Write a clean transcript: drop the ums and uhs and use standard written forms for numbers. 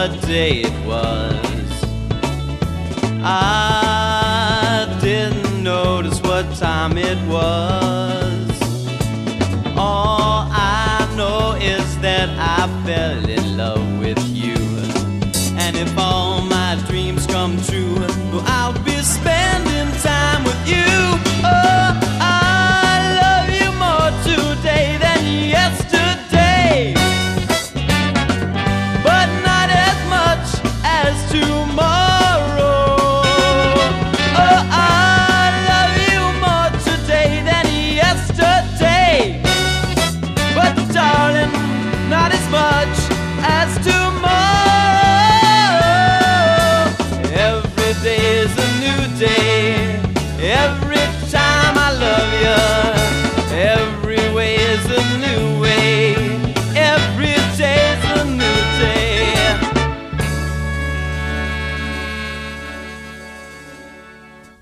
what day it was. I didn't notice what time it was. All I know is that I fell